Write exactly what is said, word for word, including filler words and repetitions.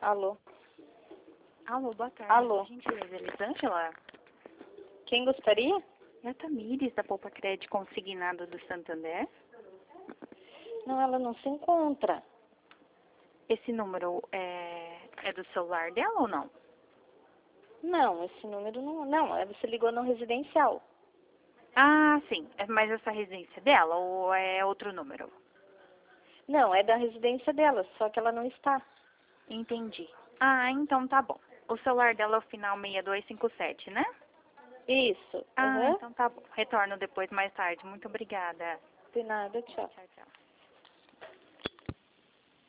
Alô? Alô, boa tarde. Alô? Gentileza, Elisângela? Quem gostaria? É a Tamires, da Poupa Crédito Consignado do Santander. Não, ela não se encontra. Esse número é, é do celular dela ou não? Não, esse número não... Não, é, você ligou no residencial. Ah, sim. É mais essa residência dela ou é outro número? Não, é da residência dela, só que ela não está. Entendi. Ah, então tá bom. O celular dela é o final seis dois cinco sete, né? Isso. Ah, Aham. então tá bom. Retorno depois mais tarde. Muito obrigada. De nada, tchau. Tchau, tchau.